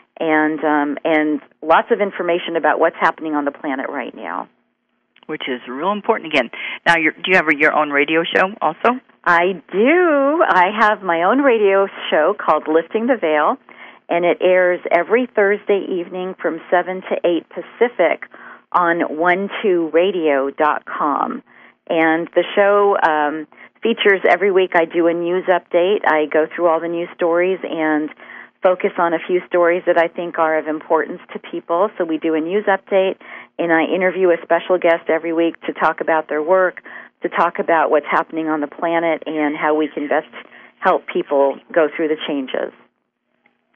and um, and lots of information about what's happening on the planet right now. Which is real important again. Now, you're, do you have your own radio show also? I do. I have my own radio show called Lifting the Veil, and it airs every Thursday evening from seven to eight Pacific on one two radio dot com. And the show um, features every week I do a news update. I go through all the news stories and focus on a few stories that I think are of importance to people. So we do a news update, and I interview a special guest every week to talk about their work, to talk about what's happening on the planet and how we can best help people go through the changes.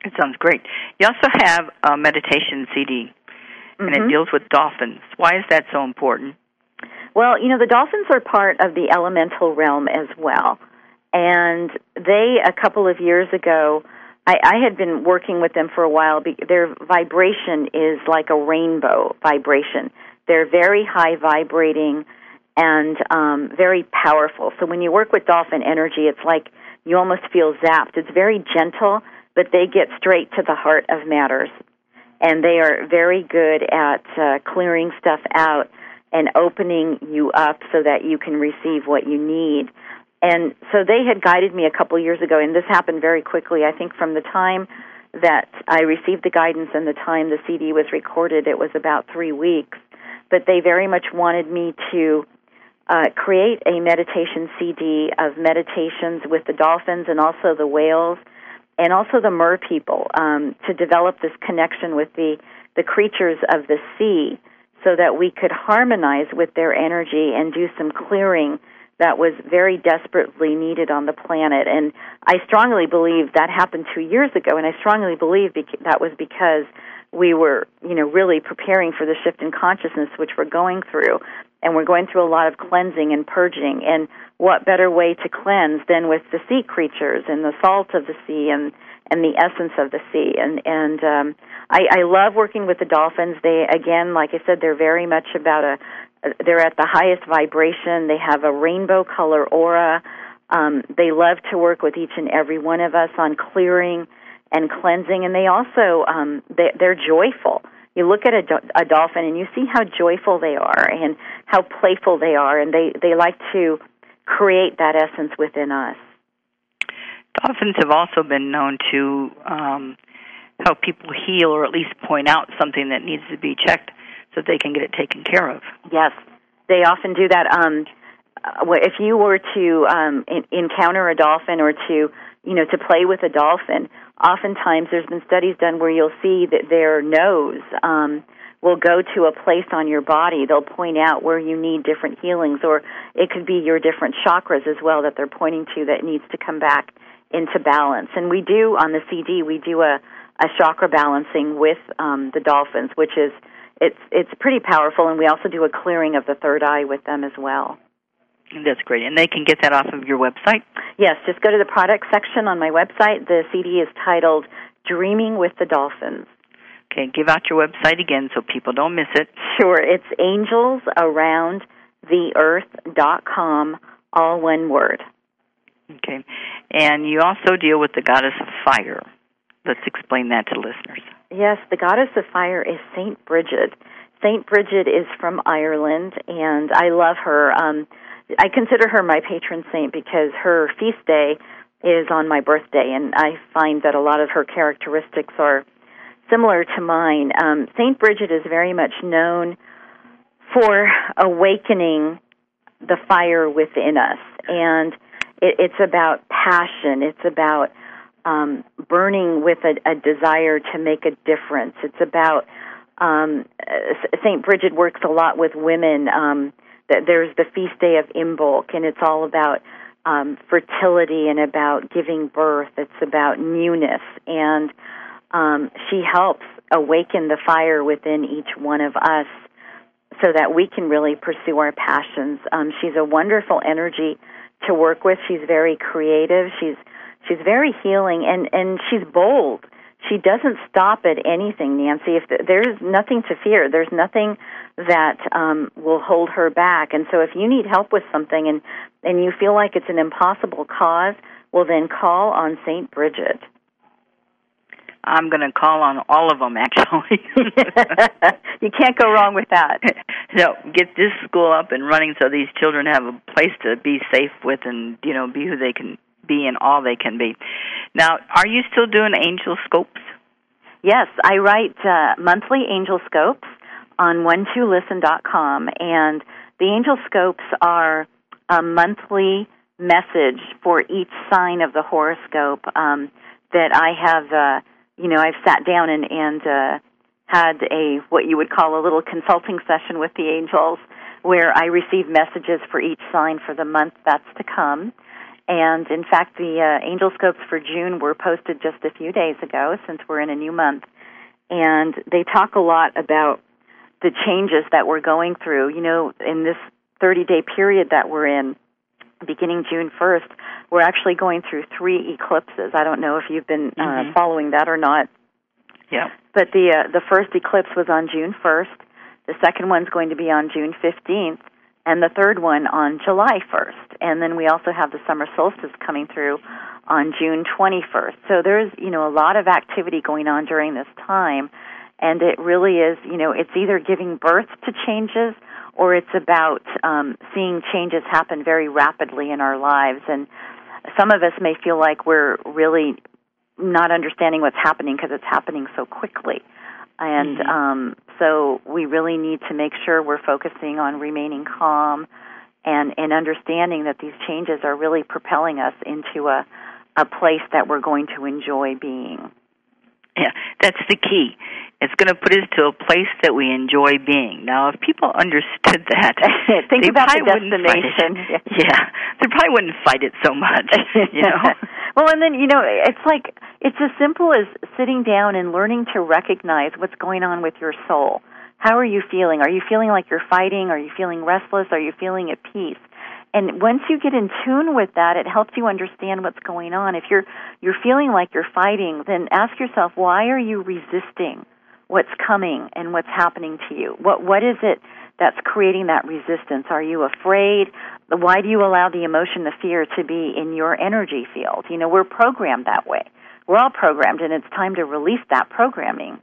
It sounds great. You also have a meditation C D, and mm-hmm. it deals with dolphins. Why is that so important? Well, you know, the dolphins are part of the elemental realm as well. And they, a couple of years ago, I, I had been working with them for a while. Their vibration is like a rainbow vibration. They're very high vibrating and um, very powerful. So when you work with dolphin energy, it's like you almost feel zapped. It's very gentle, but they get straight to the heart of matters. And they are very good at uh, clearing stuff out and opening you up so that you can receive what you need. And so they had guided me a couple years ago, and this happened very quickly. I think from the time that I received the guidance and the time the C D was recorded, it was about three weeks. But they very much wanted me to uh, create a meditation C D of meditations with the dolphins and also the whales and also the mer people um, to develop this connection with the, the creatures of the sea so that we could harmonize with their energy and do some clearing that was very desperately needed on the planet. And I strongly believe that happened two years ago, and I strongly believe that was because we were, you know, really preparing for the shift in consciousness which we're going through. And we're going through a lot of cleansing and purging. And what better way to cleanse than with the sea creatures and the salt of the sea and, and the essence of the sea. And, and um, I, I love working with the dolphins. They, again, like I said, they're very much about a, they're at the highest vibration. They have a rainbow color aura. Um, they love to work with each and every one of us on clearing and cleansing. And they also, um, they, they're joyful. You look at a, do- a dolphin and you see how joyful they are and how playful they are, and they, they like to create that essence within us. Dolphins have also been known to um, help people heal or at least point out something that needs to be checked so they can get it taken care of. Yes, they often do that. Um, if you were to um, in- encounter a dolphin or to, you know, to play with a dolphin, oftentimes there's been studies done where you'll see that their nose um, will go to a place on your body. They'll point out where you need different healings, or it could be your different chakras as well that they're pointing to that needs to come back into balance. And we do, on the C D, we do a, a chakra balancing with um, the dolphins, which is It's it's pretty powerful, and we also do a clearing of the third eye with them as well. That's great. And they can get that off of your website? Yes, just go to the product section on my website. The C D is titled Dreaming with the Dolphins. Okay, give out your website again so people don't miss it. Sure, it's angels around the earth dot com, all one word. Okay, and you also deal with the goddess of fire. Let's explain that to listeners. Yes, the goddess of fire is Saint Bridget. Saint Bridget is from Ireland, and I love her. Um, I consider her my patron saint because her feast day is on my birthday, and I find that a lot of her characteristics are similar to mine. Um, Saint Bridget is very much known for awakening the fire within us, and it, it's about passion. It's about um, burning with a, a desire to make a difference. It's about um, Saint Bridget works a lot with women. Um, there's the feast day of Imbolc, and it's all about um, fertility and about giving birth. It's about newness, and um, she helps awaken the fire within each one of us so that we can really pursue our passions. Um, she's a wonderful energy to work with. She's very creative. She's she's very healing, and, and she's bold. She doesn't stop at anything, Nancy. If the, there's nothing to fear, there's nothing that um, will hold her back. And so if you need help with something and, and you feel like it's an impossible cause, well, then call on Saint Bridget. I'm going to call on all of them, actually. You can't go wrong with that. So get this school up and running so these children have a place to be safe with and, you know, be who they can be and all they can be. Now, are you still doing angel scopes? Yes, I write uh, monthly angel scopes on one two listen dot com, and the angel scopes are a monthly message for each sign of the horoscope um, that I have, uh, you know, I've sat down and, and uh, had a, what you would call a little consulting session with the angels where I receive messages for each sign for the month that's to come. And, in fact, the uh, angel scopes for June were posted just a few days ago, since we're in a new month. And they talk a lot about the changes that we're going through. You know, in this thirty-day period that we're in, beginning June first, we're actually going through three eclipses. I don't know if you've been mm-hmm. uh, following that or not. Yeah. But the uh, the first eclipse was on June first. The second one's going to be on June fifteenth. And the third one on July first. And then we also have the summer solstice coming through on June twenty-first. So there's, you know, a lot of activity going on during this time. And it really is, you know, it's either giving birth to changes or it's about um, seeing changes happen very rapidly in our lives. And some of us may feel like we're really not understanding what's happening because it's happening so quickly. And mm-hmm. um, so we really need to make sure we're focusing on remaining calm and, and understanding that these changes are really propelling us into a, a place that we're going to enjoy being. Yeah, that's the key. It's going to put us to a place that we enjoy being. Now, if people understood that, think they about the probably wouldn't fight destination. it. Yeah, they probably wouldn't fight it so much. You know. Well, and then you know, it's like it's as simple as sitting down and learning to recognize what's going on with your soul. How are you feeling? Are you feeling like you're fighting? Are you feeling restless? Are you feeling at peace? And once you get in tune with that, it helps you understand what's going on. If you're you're feeling like you're fighting, then ask yourself, why are you resisting what's coming and what's happening to you? What what is it that's creating that resistance? Are you afraid? Why do you allow the emotion, the fear, to be in your energy field? You know, we're programmed that way. We're all programmed, and it's time to release that programming.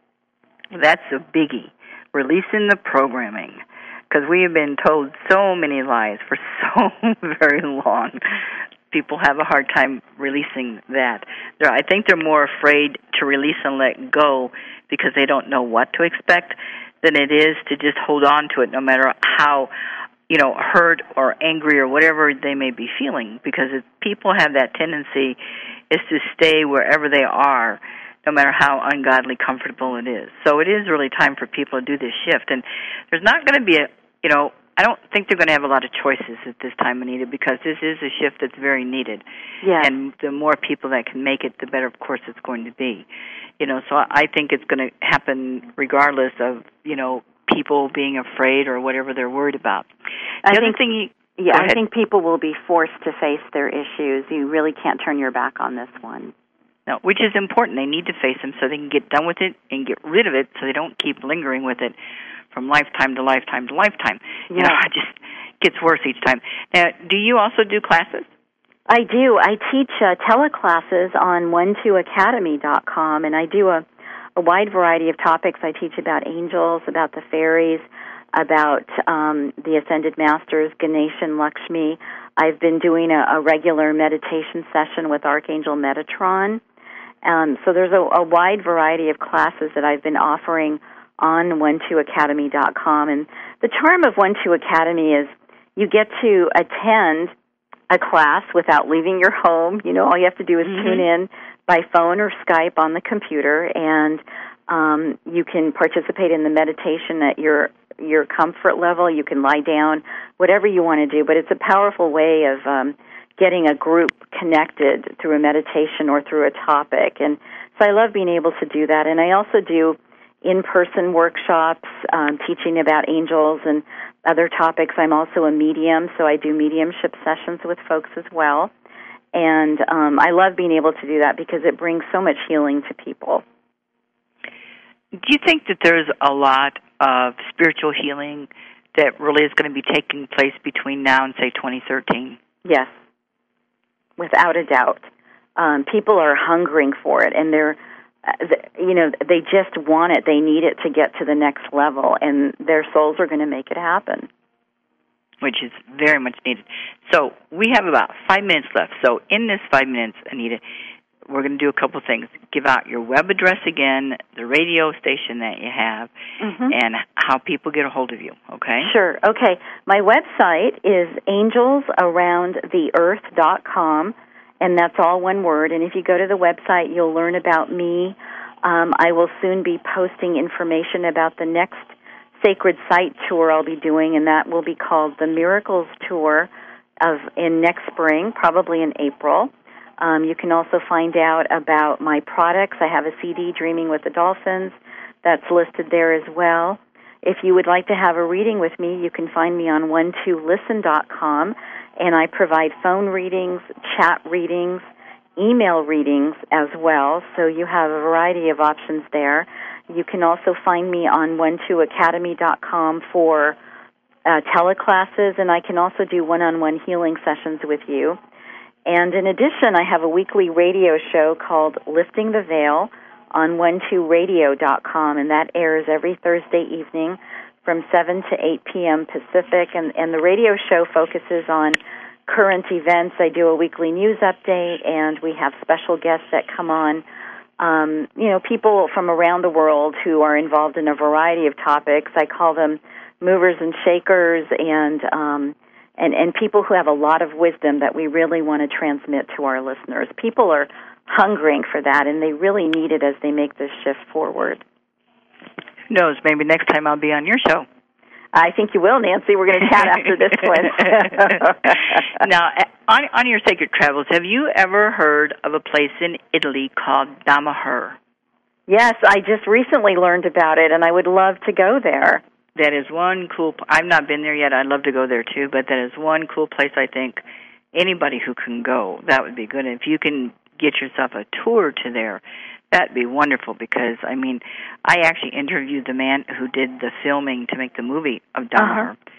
That's a biggie, releasing the programming. Because we have been told so many lies for so very long. People have a hard time releasing that. They're, I think they're more afraid to release and let go because they don't know what to expect than it is to just hold on to it no matter how, you know, hurt or angry or whatever they may be feeling. Because if people have that tendency is to stay wherever they are, no matter how ungodly comfortable it is. So it is really time for people to do this shift. And there's not going to be a, you know, I don't think they're going to have a lot of choices at this time, Anita, because this is a shift that's very needed. Yeah. And the more people that can make it, the better, of course, it's going to be. You know, so I think it's going to happen regardless of, you know, people being afraid or whatever they're worried about. The I other think, thing you, yeah, I think people will be forced to face their issues. You really can't turn your back on this one. No, which is important. They need to face them so they can get done with it and get rid of it so they don't keep lingering with it from lifetime to lifetime to lifetime. Yeah. You know, it just gets worse each time. Now, do you also do classes? I do. I teach uh, teleclasses on one two academy dot com, and I do a, a wide variety of topics. I teach about angels, about the fairies, about um, the Ascended Masters, Ganesh and Lakshmi. I've been doing a, a regular meditation session with Archangel Metatron. Um, so there's a, a wide variety of classes that I've been offering on one two academy dot com. And the charm of one two Academy is you get to attend a class without leaving your home. You know, all you have to do is mm-hmm. tune in by phone or Skype on the computer, and um, you can participate in the meditation at your your comfort level. You can lie down, whatever you want to do. But it's a powerful way of um, getting a group connected through a meditation or through a topic. And so I love being able to do that. And I also do in-person workshops, um, teaching about angels and other topics. I'm also a medium, so I do mediumship sessions with folks as well. And um, I love being able to do that because it brings so much healing to people. Do you think that there's a lot of spiritual healing that really is going to be taking place between now and, say, twenty thirteen? Yes, without a doubt. Um, people are hungering for it, and they're you know, they just want it. They need it to get to the next level, and their souls are going to make it happen. Which is very much needed. So we have about five minutes left. So in this five minutes, Anita, we're going to do a couple things. Give out your web address again, the radio station that you have, mm-hmm. and how people get a hold of you, okay? Sure. Okay. My website is angels around the earth dot com. And that's all one word. And if you go to the website, you'll learn about me. Um, I will soon be posting information about the next Sacred Site tour I'll be doing, and that will be called the Miracles Tour of in next spring, probably in April. Um, you can also find out about my products. I have a C D, Dreaming with the Dolphins, that's listed there as well. If you would like to have a reading with me, you can find me on one two listen dot com, and I provide phone readings, chat readings, email readings as well, so you have a variety of options there. You can also find me on one two academy dot com for uh, teleclasses, and I can also do one-on-one healing sessions with you. And in addition, I have a weekly radio show called Lifting the Veil on one two radio dot com, and that airs every Thursday evening from seven to eight p.m. Pacific, and, and the radio show focuses on current events. I do a weekly news update, and we have special guests that come on, um, you know, people from around the world who are involved in a variety of topics. I call them movers and shakers, and um, and, and people who have a lot of wisdom that we really want to transmit to our listeners. People are hungering for that, and they really need it as they make this shift forward. Who knows, maybe next time I'll be on your show. I think you will, Nancy. We're going to chat after this one. Now, on, on your sacred travels, have you ever heard of a place in Italy called Damahur? Yes, I just recently learned about it, and I would love to go there. That is one cool, I've not been there yet. I'd love to go there too, but that is one cool place I think anybody who can go, that would be good. And if you can get yourself a tour to there, that'd be wonderful, because, I mean, I actually interviewed the man who did the filming to make the movie of Damahur. Uh-huh.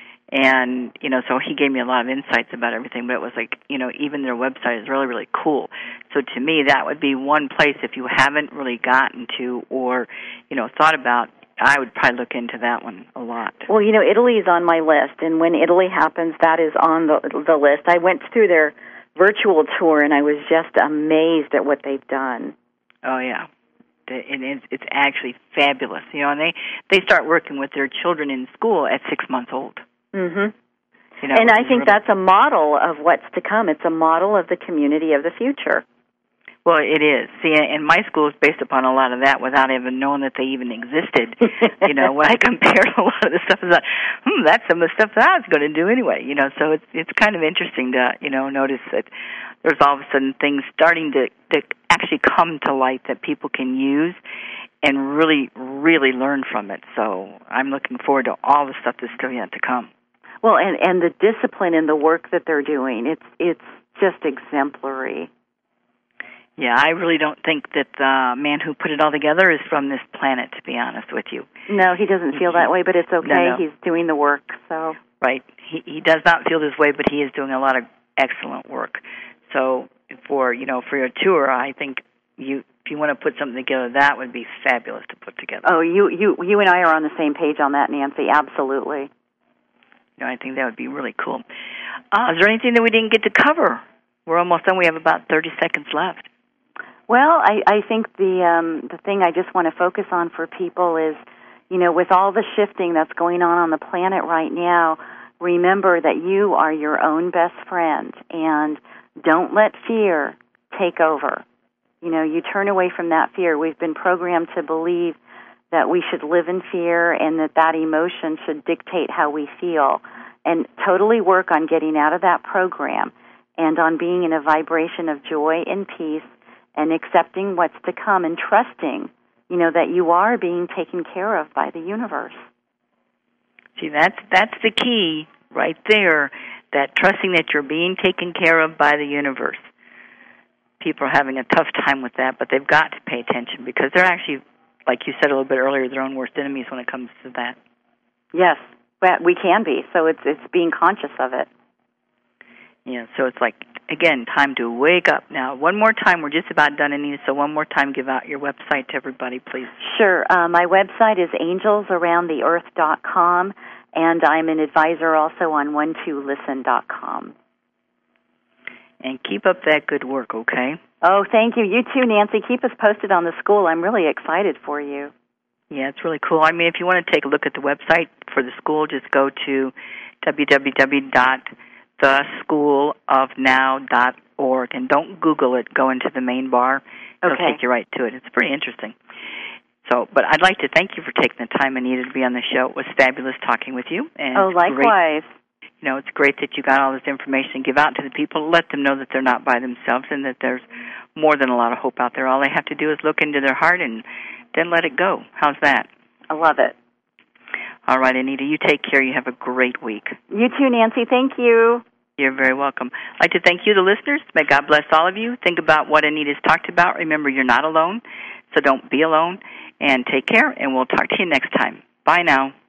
And, you know, so he gave me a lot of insights about everything, but it was like, you know, even their website is really, really cool. So to me, that would be one place if you haven't really gotten to or, you know, thought about, I would probably look into that one a lot. Well, you know, Italy is on my list, and when Italy happens, that is on the, the list. I went through their virtual tour, and I was just amazed at what they've done. Oh, yeah. And it's, it's actually fabulous. You know, and they, they start working with their children in school at six months old. Mm-hmm. You know, and I think really, that's a model of what's to come. It's a model of the community of the future. Well, it is. See, and my school is based upon a lot of that without even knowing that they even existed. You know, when I compared a lot of the stuff, I thought, hmm, that's some of the stuff that I was going to do anyway. You know, so it's it's kind of interesting to, you know, notice that there's all of a sudden things starting to, to actually come to light that people can use and really, really learn from it. So I'm looking forward to all the stuff that's still yet to come. Well, and, and the discipline in the work that they're doing, it's it's just exemplary. Yeah, I really don't think that the man who put it all together is from this planet, to be honest with you. No, he doesn't feel that way, but it's okay. No, no. He's doing the work, so. Right. He he does not feel this way, but he is doing a lot of excellent work. So for, you know, for your tour, I think you if you want to put something together, that would be fabulous to put together. Oh, you you you and I are on the same page on that, Nancy. Absolutely. You know, I think that would be really cool. Uh, is there anything that we didn't get to cover? We're almost done. We have about thirty seconds left. Well, I, I think the um, the thing I just want to focus on for people is, you know, with all the shifting that's going on on the planet right now, remember that you are your own best friend, and don't let fear take over. You know, you turn away from that fear. We've been programmed to believe that we should live in fear and that that emotion should dictate how we feel, and totally work on getting out of that program and on being in a vibration of joy and peace and accepting what's to come and trusting, you know, that you are being taken care of by the universe. See, that's that's the key right there, that trusting that you're being taken care of by the universe. People are having a tough time with that, but they've got to pay attention because they're actually, like you said a little bit earlier, their own worst enemies when it comes to that. Yes, we can be, so it's it's being conscious of it. Yeah, so it's like, again, time to wake up. Now, one more time, we're just about done, Anita, so one more time, give out your website to everybody, please. Sure. Uh, my website is angels around the earth dot com, and I'm an advisor also on one two listen dot com. And keep up that good work, okay? Oh, thank you. You too, Nancy. Keep us posted on the school. I'm really excited for you. Yeah, it's really cool. I mean, if you want to take a look at the website for the school, just go to w w w dot the school of now dot org, and don't Google it. Go into the main bar. It'll okay. take you right to it. It's pretty interesting. So, but I'd like to thank you for taking the time, Anita, to be on the show. It was fabulous talking with you. And oh, likewise. Great, You know, it's great that you got all this information to give out to the people. Let them know that they're not by themselves and that there's more than a lot of hope out there. All they have to do is look into their heart and then let it go. How's that? I love it. All right, Anita, you take care. You have a great week. You too, Nancy. Thank you. You're very welcome. I'd like to thank you, the listeners. May God bless all of you. Think about what Anita's talked about. Remember, you're not alone, so don't be alone. And take care, and we'll talk to you next time. Bye now.